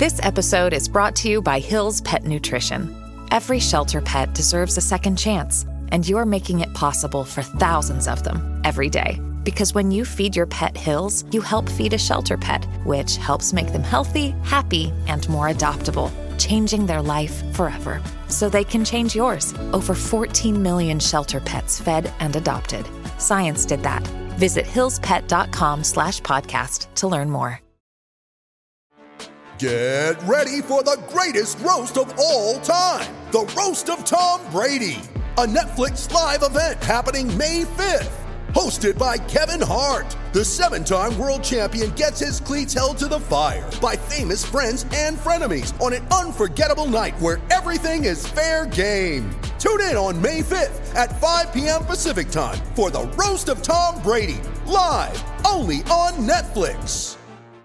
This episode is brought to you by Hill's Pet Nutrition. Every shelter pet deserves a second chance, and you're making it possible for thousands of them every day. Because when you feed your pet Hill's, you help feed a shelter pet, which helps make them healthy, happy, and more adoptable, changing their life forever. So they can change yours. Over 14 million shelter pets fed and adopted. Science did that. Visit hillspet.com/podcast to learn more. Get ready for the greatest roast of all time, the Roast of Tom Brady, a Netflix live event happening May 5th. Hosted by Kevin Hart, the 7-time world champion gets his cleats held to the fire by famous friends and frenemies on an unforgettable night where everything is fair game. Tune in on May 5th at 5 p.m. Pacific time for the Roast of Tom Brady, live only on Netflix.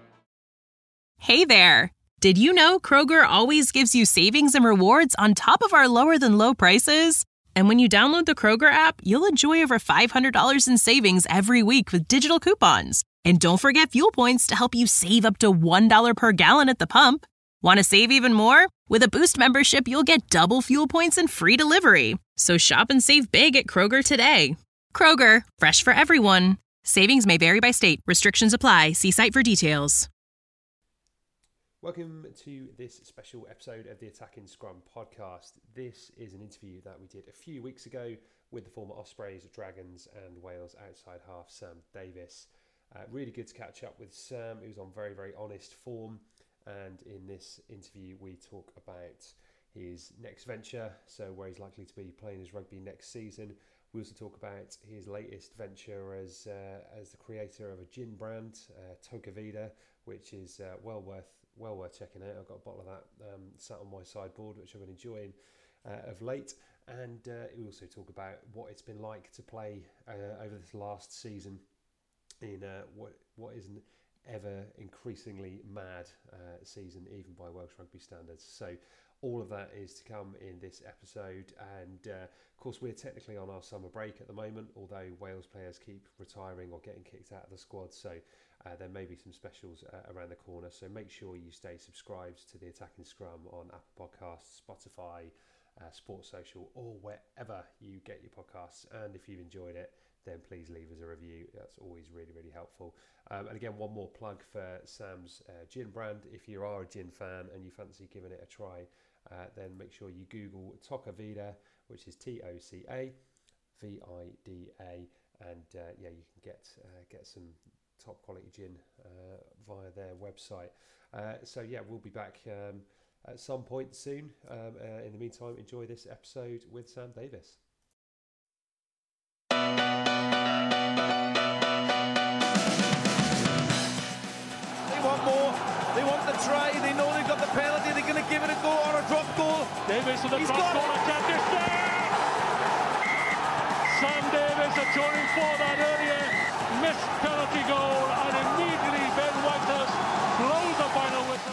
Hey there! Did you know Kroger always gives you savings and rewards on top of our lower-than-low prices? And when you download the Kroger app, you'll enjoy over $500 in savings every week with digital coupons. And don't forget fuel points to help you save up to $1 per gallon at the pump. Want to save even more? With a Boost membership, you'll get double fuel points and free delivery. So shop and save big at Kroger today. Kroger, fresh for everyone. Savings may vary by state. Restrictions apply. See site for details. Welcome to this special episode of the Attacking Scrum podcast. This is an interview that we did a few weeks ago with the former Ospreys, Dragons and Wales outside half, Sam Davies. Really good to catch up with Sam, who's on very, very honest form. And in this interview, we talk about his next venture, so where he's likely to be playing his rugby next season. We also talk about his latest venture as the creator of a gin brand, Toca Vida, which is well worth checking out. I've got a bottle of that sat on my sideboard, which I've been enjoying of late. And we also talk about what it's been like to play over this last season in what is an ever increasingly mad season, even by Welsh rugby standards. So all of that is to come in this episode. And of course, we're technically on our summer break at the moment, although Wales players keep retiring or getting kicked out of the squad. So there may be some specials around the corner. So make sure you stay subscribed to the Attacking Scrum on Apple Podcasts, Spotify, Sports Social, or wherever you get your podcasts. And if you've enjoyed it, then please leave us a review. That's always really, really helpful. And again, one more plug for Sam's gin brand. If you are a gin fan and you fancy giving it a try, then make sure you Google Toca Vida, which is TOCA VIDA, and you can get some top quality gin via their website. We'll be back at some point soon. In the meantime, enjoy this episode with Sam Davies. They want more. They want the try. They know they've got the penalty. They're going to give it a go or a drop goal. Davies to the drop goal attempt is there. Sam Davies atoning for that earlier missed penalty goal, and immediately Ben Whitehurst blows the final whistle.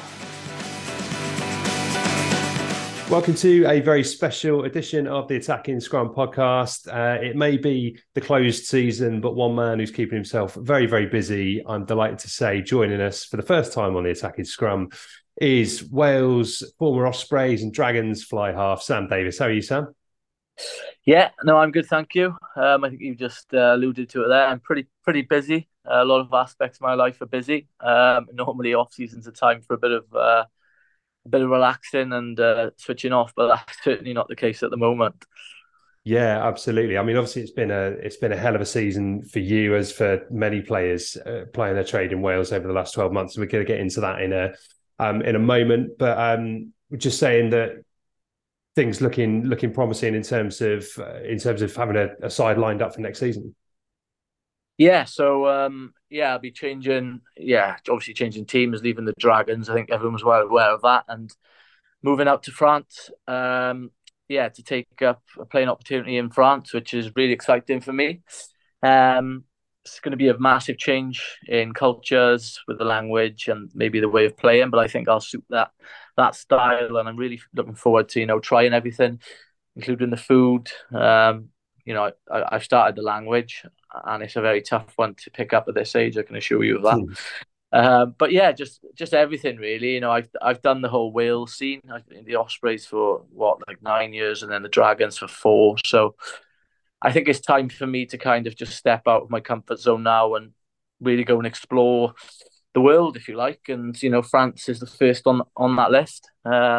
Welcome to a very special edition of the Attacking Scrum podcast. It may be the closed season, but one man who's keeping himself very, very busy, I'm delighted to say, joining us for the first time on the Attacking Scrum is Wales former Ospreys and Dragons fly half, Sam Davies. How are you, Sam? Yeah, no, I'm good, thank you. I think you just alluded to it there. I'm pretty busy. A lot of aspects of my life are busy. Normally, off season's a time for a bit of relaxing and switching off, but that's certainly not the case at the moment. Yeah, absolutely. I mean, obviously, it's been a hell of a season for you, as for many players playing their trade in Wales over the last 12 months. And we're going to get into that in a moment. But we're just saying that things looking promising in terms of having a side lined up for next season. Yeah, so I'll be changing. Yeah, obviously changing teams, leaving the Dragons. I think everyone was well aware of that, and moving out to France. To take up a playing opportunity in France, which is really exciting for me. It's going to be a massive change in cultures with the language and maybe the way of playing, but I think I'll suit that style, and I'm really looking forward to trying everything, including the food. I've started the language, and it's a very tough one to pick up at this age. I can assure you of that. But yeah, just everything really. You know, I've done the whole Wales scene. I've been in the Ospreys for what, like 9 years, and then the Dragons for 4. So I think it's time for me to kind of just step out of my comfort zone now and really go and explore the world, if you like. And you know, France is the first on that list.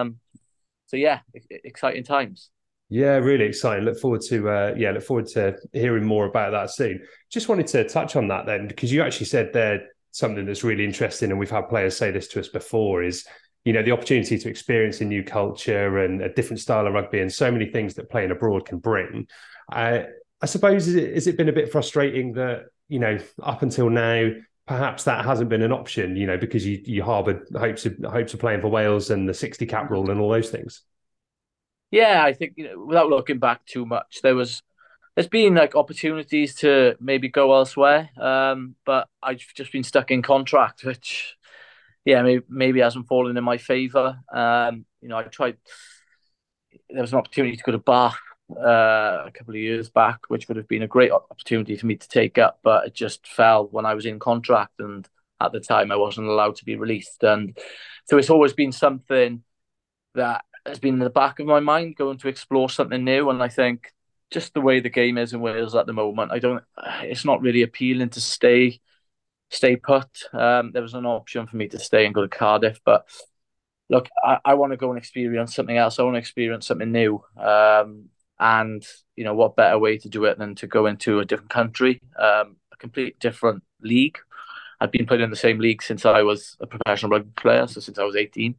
So yeah, exciting times. Yeah, really exciting. Look forward to hearing more about that soon. Just wanted to touch on that then, because you actually said there something that's really interesting, and we've had players say this to us before, is, you know, the opportunity to experience a new culture and a different style of rugby and so many things that playing abroad can bring. I suppose, has it been a bit frustrating that, you know, up until now, perhaps that hasn't been an option, you know, because you harboured hopes of playing for Wales and the 60 cap rule and all those things? Yeah, I think, you know, without looking back too much, there's been like opportunities to maybe go elsewhere, but I've just been stuck in contract, which yeah, maybe hasn't fallen in my favour. You know, I tried. There was an opportunity to go to Bath a couple of years back, which would have been a great opportunity for me to take up, but it just fell when I was in contract, and at the time I wasn't allowed to be released, and so it's always been something that has been in the back of my mind, going to explore something new. And I think just the way the game is in Wales at the moment, it's not really appealing to stay put. There was an option for me to stay and go to Cardiff, but look, I want to go and experience something else. I want to experience something new. And you know, what better way to do it than to go into a different country, a complete different league. I've been playing in the same league since I was a professional rugby player, so since I was 18.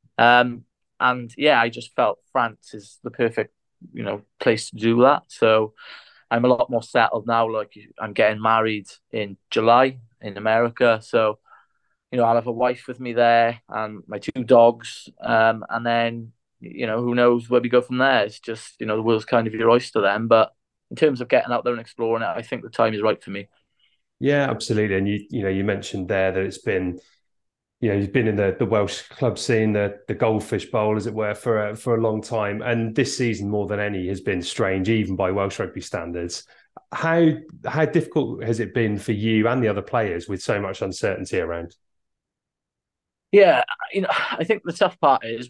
And yeah, I just felt France is the perfect, you know, place to do that. So I'm a lot more settled now. Like, I'm getting married in July in America. So, you know, I'll have a wife with me there and my 2 dogs. And then, you know, who knows where we go from there. It's just, you know, the world's kind of your oyster then. But in terms of getting out there and exploring it, I think the time is right for me. Yeah, absolutely. And you mentioned there that it's been, you know, you've been in the Welsh club scene, the Goldfish Bowl, as it were, for a long time. And this season, more than any, has been strange, even by Welsh rugby standards. How difficult has it been for you and the other players with so much uncertainty around? Yeah, you know, I think the tough part is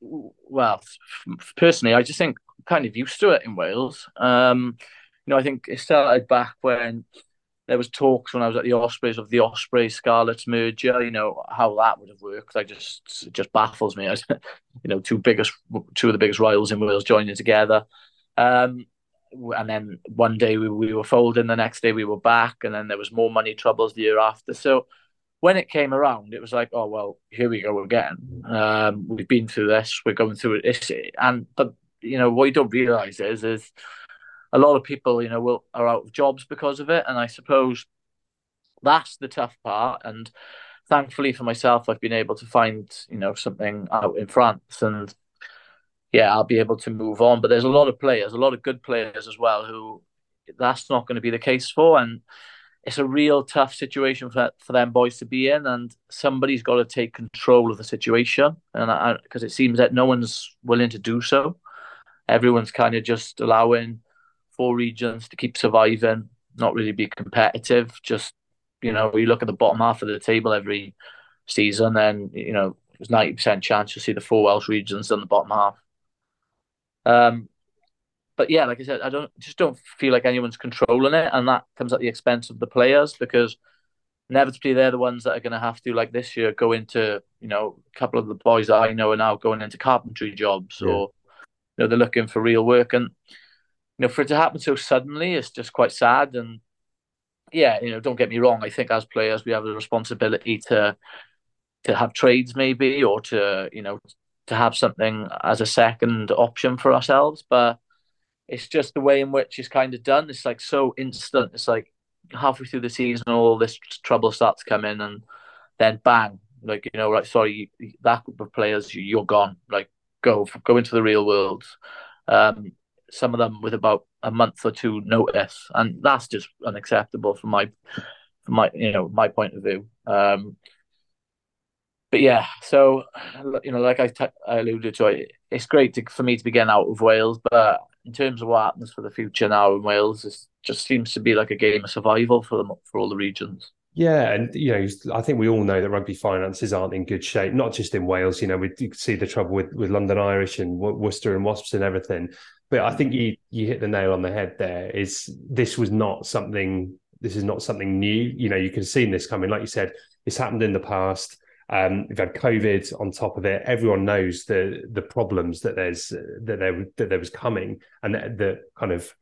personally, I just think I'm kind of used to it in Wales. You know, I think it started back when there was talks when I was at the Ospreys of the Ospreys Scarlets merger. You know, how that would have worked. It just baffles me. You know, two of the biggest rivals in Wales joining together. And then one day we were folding, the next day we were back, and then there was more money troubles the year after. So when it came around, it was like, oh well, here we go again. We've been through this. We're going through it. But you know, what you don't realise is a lot of people, you know, are out of jobs because of it, and I suppose that's the tough part. And thankfully for myself, I've been able to find, you know, something out in France, and yeah, I'll be able to move on. But there's a lot of good players as well, who that's not going to be the case for, and it's a real tough situation for them boys to be in, and somebody's got to take control of the situation, and because it seems that no one's willing to do so. Everyone's kind of just allowing 4 regions to keep surviving, not really be competitive. Just, you know, you look at the bottom half of the table every season, and you know, there's 90% chance you'll see the 4 Welsh regions on the bottom half. But yeah, like I said, I don't feel like anyone's controlling it, and that comes at the expense of the players, because inevitably they're the ones that are going to have to, like this year, go into, you know, a couple of the boys that I know are now going into carpentry jobs, or you know, they're looking for real work, and you know, for it to happen so suddenly, it's just quite sad. And yeah, you know, don't get me wrong, I think as players we have a responsibility to have trades maybe, or to, you know, to have something as a second option for ourselves, but it's just the way in which it's kind of done. It's like so instant. It's like halfway through the season, all this trouble starts coming, and then bang, like, you know, right, sorry, that group of players, you're gone. Like, go into the real world. Some of them with about a month or 2 notice, and that's just unacceptable from my you know, my point of view. But yeah, so you know, like I alluded to, it's great for me to be getting out of Wales, but in terms of what happens for the future now in Wales, it just seems to be like a game of survival for all the regions. Yeah, and I think we all know that rugby finances aren't in good shape, not just in Wales. We see the trouble with London Irish and Worcester and Wasps and everything. But I think you hit the nail on the head there. This is not something new. You could have seen this coming. Like you said, it's happened in the past. We've had COVID on top of it. Everyone knows the problems that there was coming, and the kind of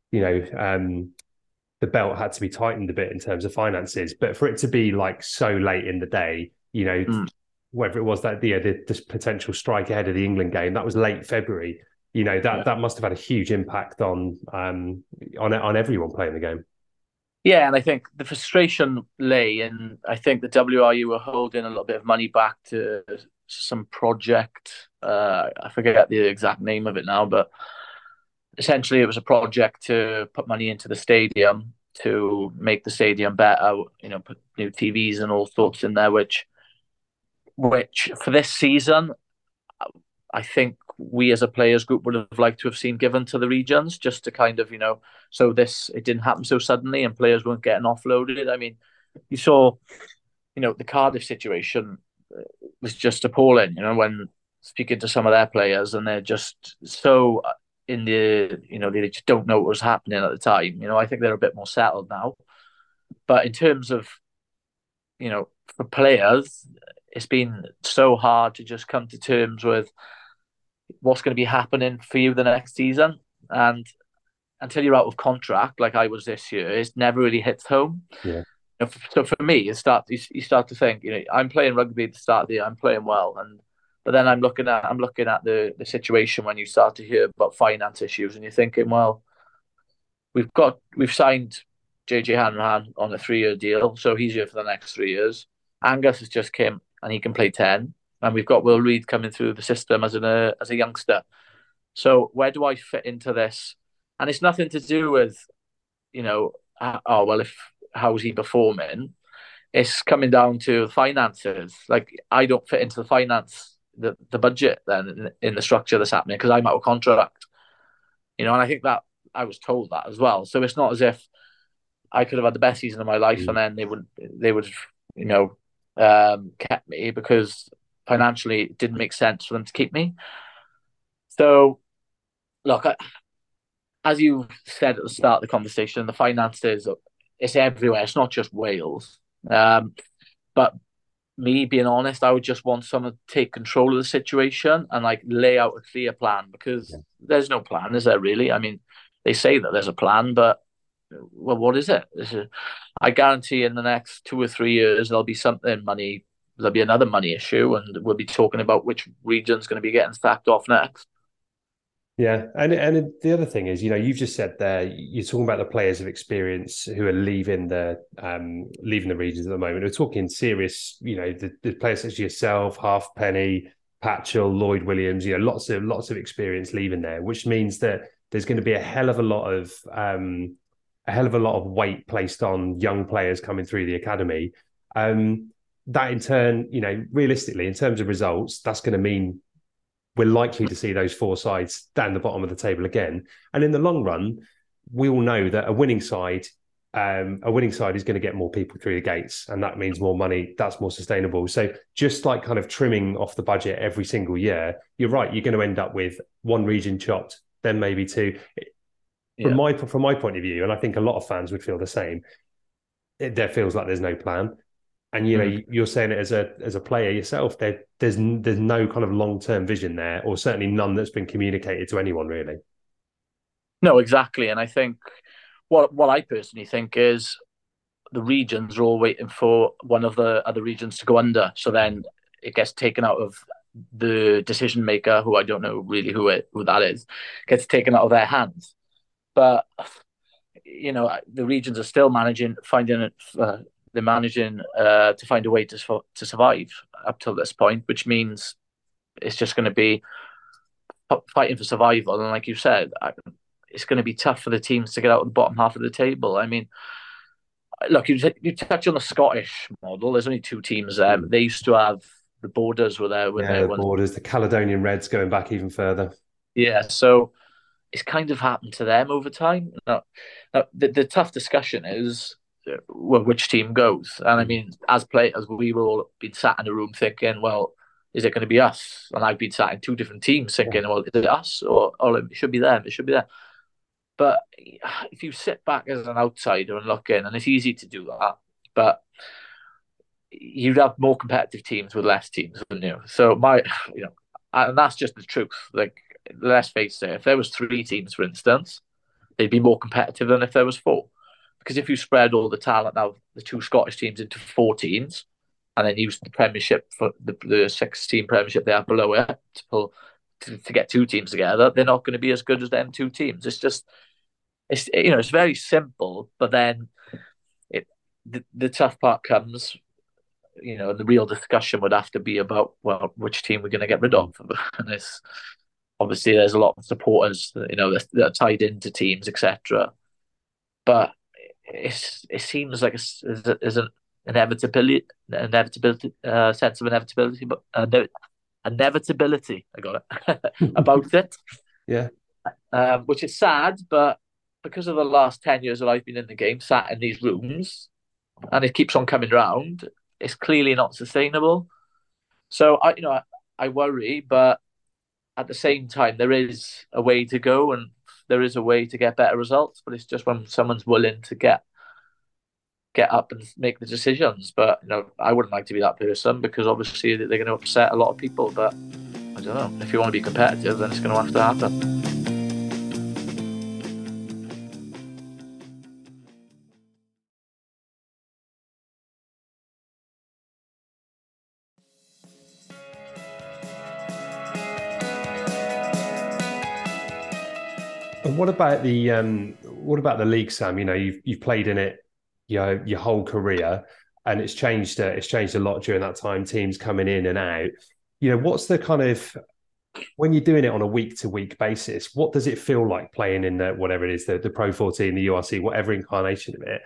the belt had to be tightened a bit in terms of finances. But for it to be like so late in the day, whether it was that the potential strike ahead of the England game, that was late February. That must have had a huge impact on everyone playing the game. Yeah, and I think the frustration lay in, I think the WRU were holding a little bit of money back to some project. I forget the exact name of it now, but essentially it was a project to put money into the stadium to make the stadium better, put new TVs and all sorts in there, which for this season, I think we as a players group would have liked to have seen given to the regions, just to kind of, so it didn't happen so suddenly and players weren't getting offloaded. I mean, you saw, the Cardiff situation was just appalling, when speaking to some of their players, and they're just so in the, they just don't know what was happening at the time. I think they're a bit more settled now. But in terms of, for players, it's been so hard to just come to terms with what's going to be happening for you the next season. And until you're out of contract, like I was this year, it never really hits home. Yeah. So for me, you start to think, I'm playing rugby at the start of the year, I'm playing well, but then I'm looking at the situation when you start to hear about finance issues, and you're thinking, well, we've signed JJ Hanrahan on a 3-year deal, so he's here for the next 3 years. Angus has just came and he can play 10, and we've got Will Reid coming through the system as a youngster. So where do I fit into this? And it's nothing to do with, how's he performing? It's coming down to finances. Like, I don't fit into the budget then in the structure that's happening because I'm out of contract. And I think that I was told that as well. So it's not as if I could have had the best season of my life and then they would kept me because financially it didn't make sense for them to keep me. So, look, as you said at the start of the conversation, the finances, it's everywhere. It's not just Wales. But me being honest, I would just want someone to take control of the situation and lay out a clear plan, because there's no plan, is there really? I mean, they say that there's a plan, but well, what is it? I guarantee in the next 2 or 3 years there'll be there'll be another money issue, and we'll be talking about which region's going to be getting sacked off next. Yeah, and the other thing is, you've just said there, you're talking about the players of experience who are leaving the regions at the moment. We're talking serious, the players such as yourself, Halfpenny, Patchell, Lloyd Williams, lots of experience leaving there, which means that there's going to be a hell of a lot of weight placed on young players coming through the academy. That in turn, realistically, in terms of results, that's going to mean we're likely to see those 4 sides down the bottom of the table again. And in the long run, we all know that a winning side is going to get more people through the gates, and that means more money. That's more sustainable. So just like kind of trimming off the budget every single year, you're right. You're going to end up with 1 region chopped, then maybe 2. Yeah. From my point of view, and I think a lot of fans would feel the same, there feels like there's no plan. And you're saying it as a player yourself. There's no kind of long-term vision there, or certainly none that's been communicated to anyone really. No, exactly. And I think what I personally think is the regions are all waiting for one of the other regions to go under, so then it gets taken out of the decision maker, who I don't know really who that is, gets taken out of their hands. But the regions are still managing to find a way to survive up till this point, which means it's just going to be fighting for survival. And like you said, it's going to be tough for the teams to get out of the bottom half of the table. I mean, look, you touch on the Scottish model. There's only 2 teams there. They used to have the Borders were there. The Borders, the Caledonian Reds going back even further. Yeah, so it's kind of happened to them over time. Now the tough discussion is, well, which team goes. And I mean, as players, we were all been sat in a room thinking, well, is it going to be us? And I've been sat in two different teams thinking, well, is it us or it should be them? It should be them. But if you sit back as an outsider and look in, and it's easy to do that, but you'd have more competitive teams with less teams, wouldn't you? So and that's just the truth. Like, let's face it, if there was 3 teams, for instance, they'd be more competitive than if there was 4. Because if you spread all the talent now, the 2 Scottish teams into 4 teams, and then use the Premiership for the 6-team Premiership they have below it to get 2 teams together, they're not going to be as good as them 2 teams. It's very simple, but then the tough part comes. The real discussion would have to be about, well, which team we're going to get rid of. And it's obviously there's a lot of supporters, that are tied into teams, etc. But it seems like there's an inevitability, sense of inevitability, but inevitability. I got it about it. Yeah, which is sad, but because of the last 10 years that I've been in the game, sat in these rooms, and it keeps on coming round, it's clearly not sustainable. So I worry, but at the same time, there is a way to go, and there is a way to get better results. But it's just when someone's willing to get up and make the decisions. But I wouldn't like to be that person, because obviously they're going to upset a lot of people. But I don't know. If you want to be competitive, then it's going to have to happen. What about the league, Sam? You've played in it, your whole career, and it's changed a lot during that time. Teams coming in and out. What's the kind of, when you're doing it on a week-to-week basis, what does it feel like playing in the, whatever it is, the Pro 14, the URC, whatever incarnation of it?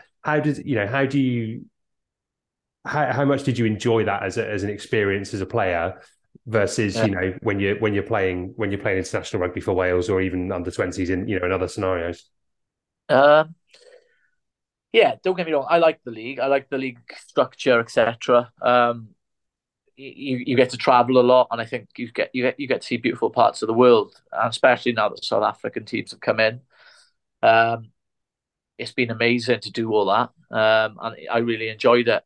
How much did you enjoy that as an experience as a player versus when you're playing international rugby for Wales, or even under 20s in other scenarios? Don't get me wrong, I like the league structure, etc. You get to travel a lot, and I think you get to see beautiful parts of the world, and especially now that South African teams have come in. It's been amazing to do all that, and I really enjoyed it.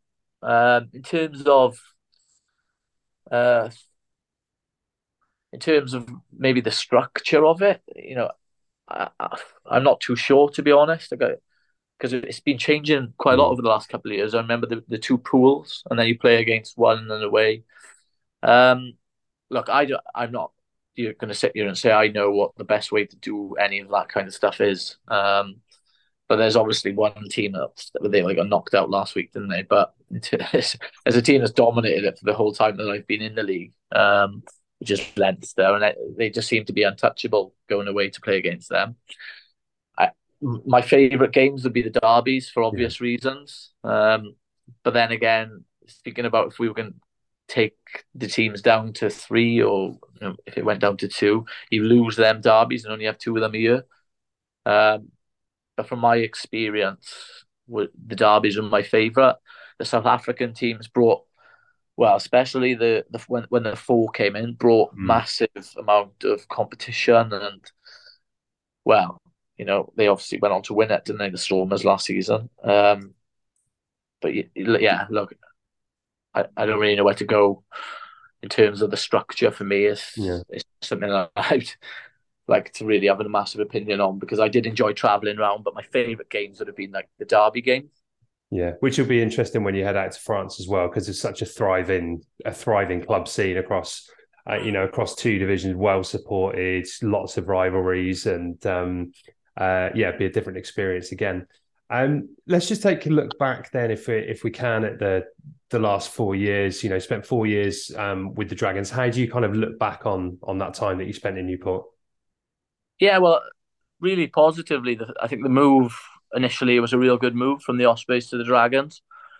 In terms of maybe the structure of it, I'm not too sure, to be honest, because it's been changing quite a lot over the last couple of years. I remember the 2 pools, and then you play against one and away. Look, I'm not going to sit here and say I know what the best way to do any of that kind of stuff is. But there's obviously one team that they got knocked out last week, didn't they? But there's a team that's dominated it for the whole time that I've been in the league, which is Leinster, and they just seem to be untouchable going away to play against them. My favourite games would be the derbies for obvious reasons. But then again, thinking about if we were going to take the teams down to 3, or if it went down to 2, you lose them derbies and only have 2 of them a year. But from my experience, the derbies are my favourite. The South African teams brought, well, especially when the 4 came in, brought massive amount of competition, and well, they obviously went on to win it, didn't they, the Stormers last season? But yeah, look, I don't really know where to go in terms of the structure. For me, it's something that I'd like to really have a massive opinion on, because I did enjoy travelling around, but my favourite games would have been like the derby games. Yeah, which will be interesting when you head out to France as well, because it's such a thriving club scene across 2 divisions, well supported, lots of rivalries, and be a different experience again. Let's just take a look back then, if we can, at the last 4 years. Spent 4 years with the Dragons. How do you kind of look back on that time that you spent in Newport? Yeah, well, really positively. I think the move initially was a real good move from the Ospreys to the Dragons.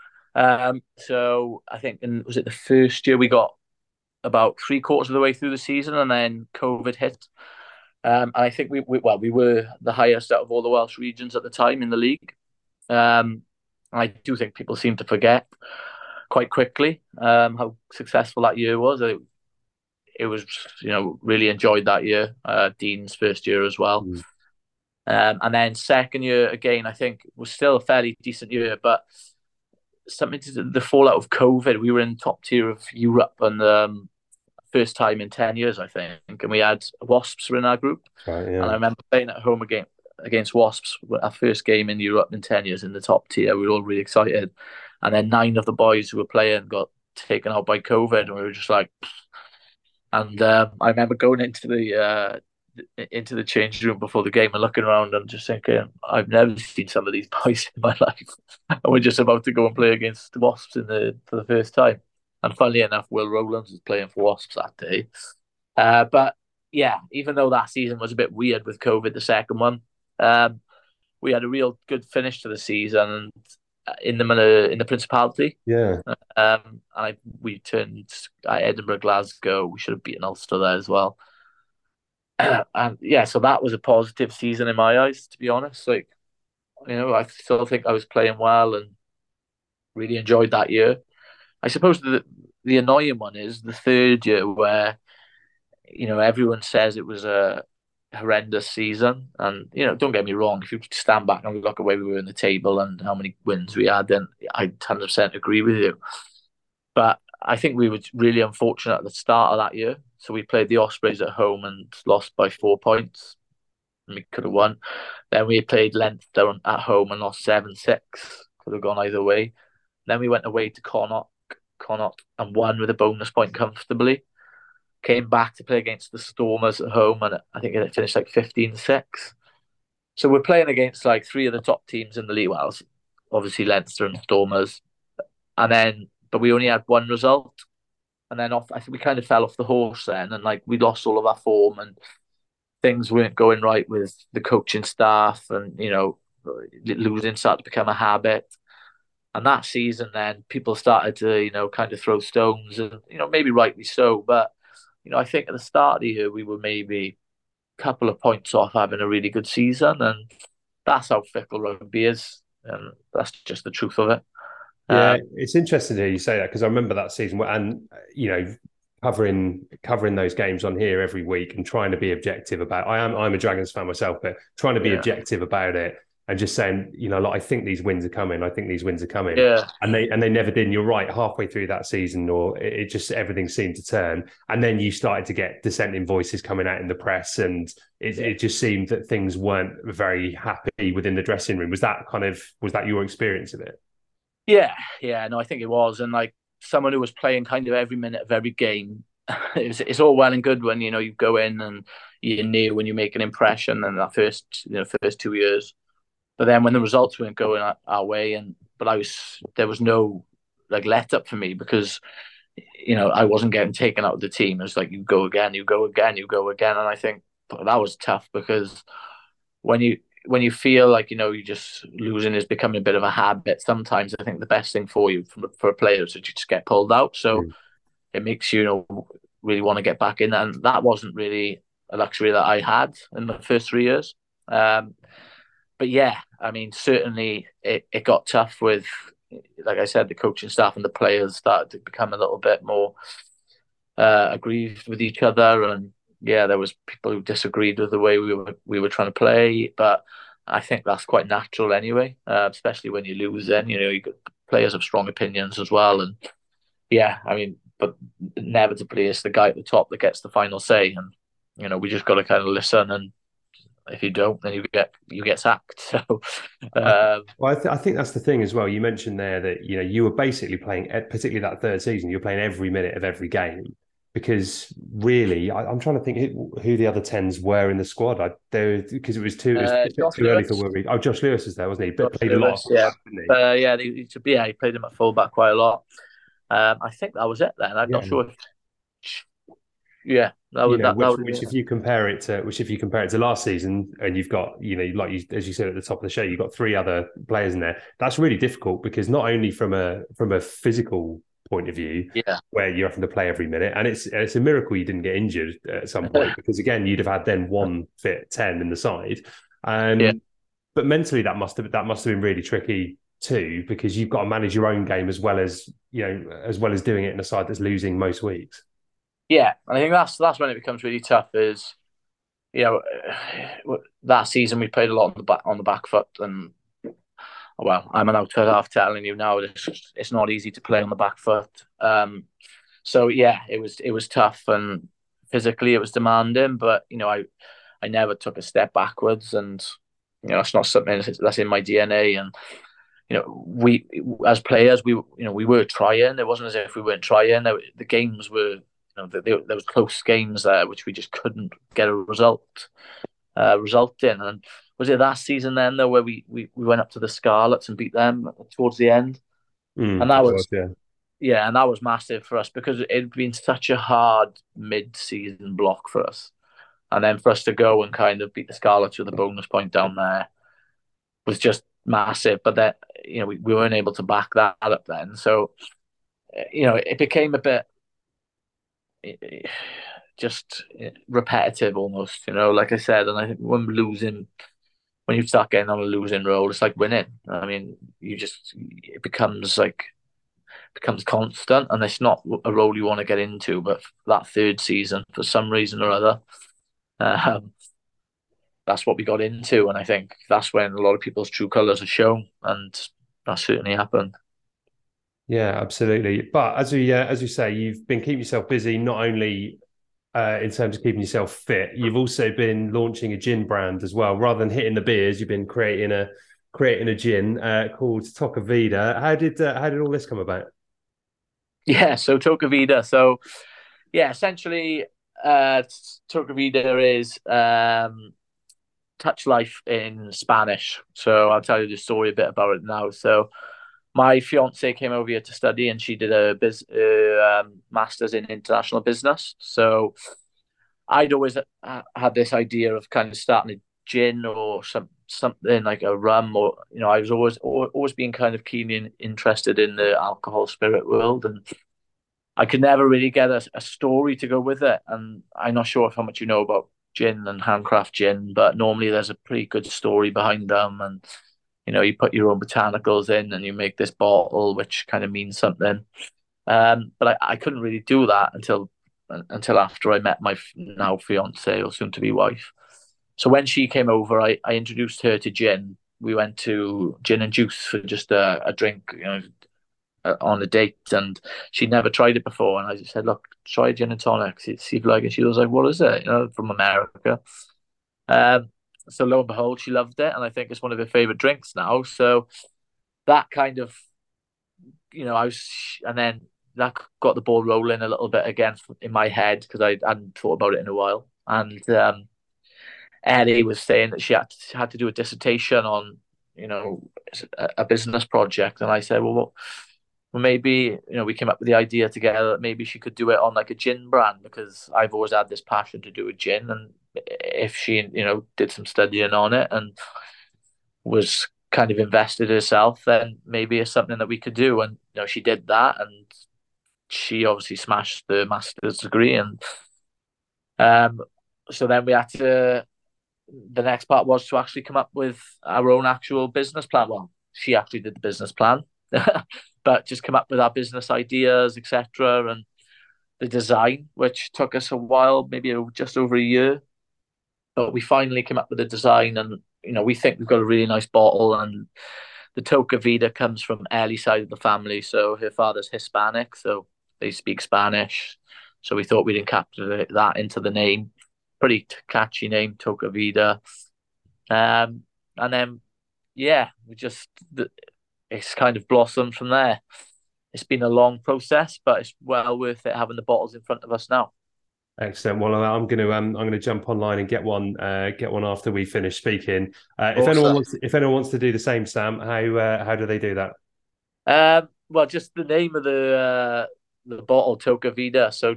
So I think was it the first year we got about 3/4 of the way through the season, and then COVID hit. And I think we were the highest out of all the Welsh regions at the time in the league. And I do think people seem to forget quite quickly how successful that year was. It was, really enjoyed that year. Dean's first year as well. And then second year, again, I think was still a fairly decent year, but something to the fallout of COVID, we were in top tier of Europe and first time in 10 years, I think. And we had Wasps in our group. Right, yeah. And I remember playing at home against Wasps, our first game in Europe in 10 years in the top tier. We were all really excited. And then 9 of the boys who were playing got taken out by COVID, and we were just like... And I remember going into the change room before the game and looking around and just thinking, I've never seen some of these boys in my life. And we're just about to go and play against the Wasps for the first time. And funnily enough, Will Rowlands was playing for Wasps that day. But yeah, even though that season was a bit weird with COVID, the second one, we had a real good finish to the season in the Principality. Yeah. We turned Edinburgh, Glasgow. We should have beaten Ulster there as well. And yeah, so that was a positive season in my eyes, to be honest. Like, I still think I was playing well and really enjoyed that year. I suppose the annoying one is the third year where, everyone says it was a horrendous season. And, don't get me wrong, if you stand back and look at where we were in the table and how many wins we had, then I 100% agree with you. But I think we were really unfortunate at the start of that year. So we played the Ospreys at home and lost by 4 points. And we could have won. Then we played Leinster at home and lost 7-6. Could have gone either way. Then we went away to Connacht and won with a bonus point comfortably. Came back to play against the Stormers at home, and I think it finished like 15-6. So we're playing against like 3 of the top teams in the league. Well, obviously Leinster and Stormers. But we only had 1 result. And then I think we kind of fell off the horse then, and like we lost all of our form and things weren't going right with the coaching staff, and losing started to become a habit. And that season then people started to, kind of throw stones, and, maybe rightly so. But, I think at the start of the year, we were maybe a couple of points off having a really good season. And that's how fickle rugby is. And that's just the truth of it. Yeah, it's interesting to hear you say that, because I remember that season and, covering those games on here every week and trying to be objective about. I'm a Dragons fan myself, but trying to be objective about it. And just saying, I think these wins are coming. I think these wins are coming. Yeah. And they never did. And you're right. Halfway through that season, or it just everything seemed to turn. And then you started to get dissenting voices coming out in the press, and it just seemed that things weren't very happy within the dressing room. Was that your experience of it? Yeah. No, I think it was. And like someone who was playing kind of every minute of every game, it's all well and good when you go in and you're new when you make an impression, and that first 2 years. But then when the results weren't going our way, there was no like let up for me, because I wasn't getting taken out of the team. It was like you go again, and I think that was tough, because when you feel like you just losing is becoming a bit of a habit, sometimes I think the best thing for you for a player is to just get pulled out. So it makes you really want to get back in, and that wasn't really a luxury that I had in the first 3 years. But yeah, I mean, certainly it got tough with, like I said, the coaching staff and the players started to become a little bit more aggrieved with each other. And yeah, there was people who disagreed with the way we were trying to play. But I think that's quite natural anyway, especially when you lose then. You got players have strong opinions as well. And yeah, I mean, but inevitably it's the guy at the top that gets the final say. And, we just got to kind of listen, and if you don't, then you get sacked. So, well, I think that's the thing as well. You mentioned there that you were basically playing, particularly that third season, you were playing every minute of every game, because really, I'm trying to think who the other 10s were in the squad. Because it was too early for worry. Oh, Josh Lewis was there, wasn't he? But played Lewis, a lot, didn't he? He played him at fullback quite a lot. I think that was it then. I'm not sure if. Yeah, which if you compare it to last season, and you've got as you said at the top of the show, you've got 3 other players in there. That's really difficult, because not only from a physical point of view, where you're having to play every minute, and it's a miracle you didn't get injured at some point, because again you'd have had then 1 fit 10 in the side, but mentally that must have been really tricky too, because you've got to manage your own game as well as doing it in a side that's losing most weeks. Yeah, and I think that's when it becomes really tough. Is that season we played a lot on the back foot, and well, I'm an outside half telling you now, it's not easy to play on the back foot. So yeah, it was tough, and physically it was demanding, but I never took a step backwards, and it's not something that's in my DNA. And we as players, we were trying. It wasn't as if we weren't trying. The games were, there was close games there which we just couldn't get a result in. And was it that season then though where we went up to the Scarlets and beat them towards the end? And that was yeah, and that was massive for us because it had been such a hard mid-season block for us. And then for us to go and kind of beat the Scarlets with a bonus point down there was just massive. But then, we weren't able to back that up then. So, it became a bit just repetitive almost, like I said. And I think when you start getting on a losing road, it's like winning. I mean, it becomes constant, and it's not a role you want to get into. But that third season, for some reason or other, that's what we got into, and I think that's when a lot of people's true colours are shown, and that certainly happened. Yeah, absolutely. But as you say, you've been keeping yourself busy, not only in terms of keeping yourself fit, you've also been launching a gin brand as well. Rather than hitting the beers, you've been creating a gin called Toca Vida. How did all this come about? Yeah, so Toca Vida. So yeah, essentially, Toca Vida is touch life in Spanish. So I'll tell you the story a bit about it now. So my fiance came over here to study, and she did a master's in international business. So I'd always had this idea of kind of starting a gin or something like a rum, or I was always being kind of keenly interested in the alcohol spirit world, and I could never really get a story to go with it. And I'm not sure how much you know about gin and handcraft gin, but normally there's a pretty good story behind them, and you put your own botanicals in and you make this bottle which kind of means something. But I couldn't really do that until after I met my now fiance, or soon to be wife. So when she came over, I introduced her to gin. We went to Gin and Juice for just a drink, on a date, and she'd never tried it before. And I just said, "Look, try gin and tonic, see if you like it." She was like, "What is it?" From America. So lo and behold, she loved it, and I think it's one of her favorite drinks now. So that kind of, and then that got the ball rolling a little bit again in my head, because I hadn't thought about it in a while. And Ellie was saying that she had to do a dissertation on, a business project, and I said, well, maybe, we came up with the idea together that maybe she could do it on like a gin brand, because I've always had this passion to do a gin. And if she, did some studying on it and was kind of invested herself, then maybe it's something that we could do. And, she did that, and she obviously smashed the master's degree. And so then we had to, the next part was to actually come up with our own actual business plan. Well, she actually did the business plan, but just come up with our business ideas, etc., and the design, which took us a while, maybe just over a year. But we finally came up with a design, and we think we've got a really nice bottle. And the Toca Vida comes from Ellie's side of the family, so her father's Hispanic, so they speak Spanish. So we thought we'd encapsulate that into the name. Pretty catchy name, Toca Vida. And then, yeah, it's kind of blossomed from there. It's been a long process, but it's well worth it having the bottles in front of us now. Excellent. Well, I'm going to jump online and get one after we finish speaking. Awesome. If anyone wants to do the same, Sam, how do they do that? Well, just the name of the bottle, Toca Vida. So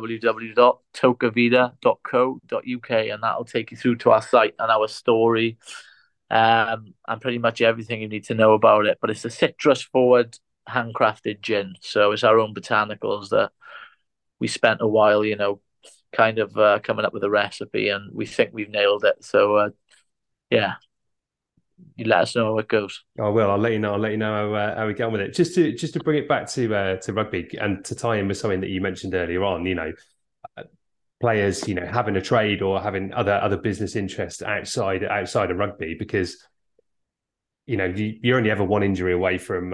www.tocavida.co.uk, and that'll take you through to our site and our story, and pretty much everything you need to know about it. But it's a citrus forward handcrafted gin, so it's our own botanicals that we spent a while, kind of coming up with a recipe, and we think we've nailed it. So yeah. you let us know how it goes. I will. I'll let you know. I'll let you know how we get on with it. Just to bring it back to rugby and to tie in with something that you mentioned earlier on. Players, having a trade or having other business interests outside of rugby, because you're only ever one injury away from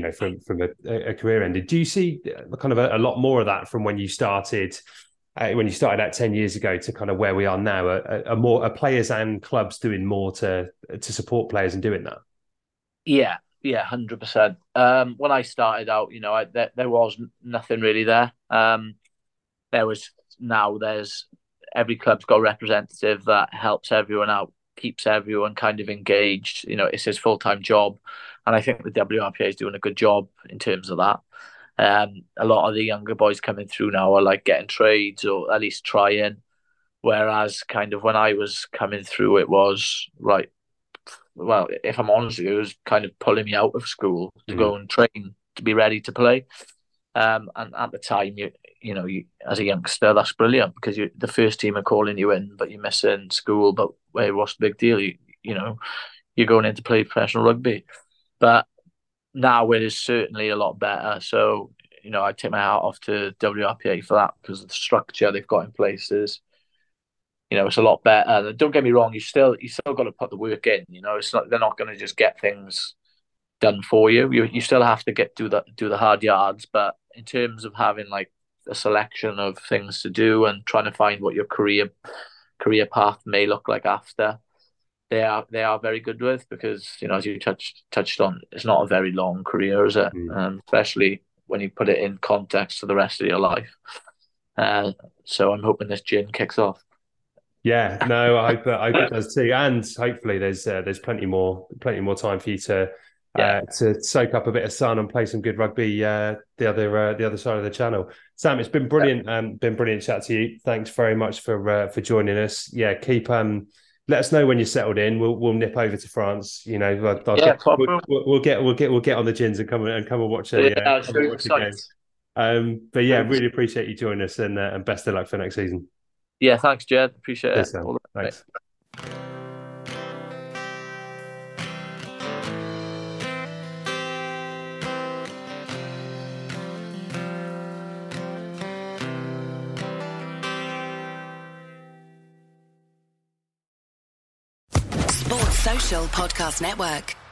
a career ending. Do you see kind of a lot more of that from when you started out 10 years ago to kind of where we are now? Are players and clubs doing more to support players and doing that? Yeah, 100%. When I started out, there was nothing really there. There's every club's got a representative that helps everyone out, keeps everyone kind of engaged. It's his full-time job, and I think the WRPA is doing a good job in terms of that. A lot of the younger boys coming through now are like getting trades or at least trying, whereas kind of when I was coming through, it was right. Well, if I'm honest with you, it was kind of pulling me out of school to go and train to be ready to play. And at the time, you as a youngster, that's brilliant, because the first team are calling you in, but you're missing school. But what's the big deal? You're going in to play professional rugby. But now it is certainly a lot better. So, I take my hat off to WRPA for that, because the structure they've got in place is, it's a lot better. Don't get me wrong, you still got to put the work in. They're not going to just get things done for you. You still have to do the hard yards. But in terms of having like a selection of things to do and trying to find what your career path may look like after, they are very good with, because as you touched on, it's not a very long career, is it? Especially when you put it in context to the rest of your life. So I'm hoping this gin kicks off. Yeah, no, I hope it does too, and hopefully there's plenty more time for you to soak up a bit of sun and play some good rugby the other side of the channel. Sam, it's been brilliant. Been brilliant chat to you. Thanks very much for joining us. Yeah, keep let us know when you're settled in. We'll nip over to France. We'll get on the gins and come and watch a game. But yeah, really appreciate you joining us, and best of luck for next season. Yeah, thanks, Jed. Appreciate it. Thanks. Sports Social Podcast Network.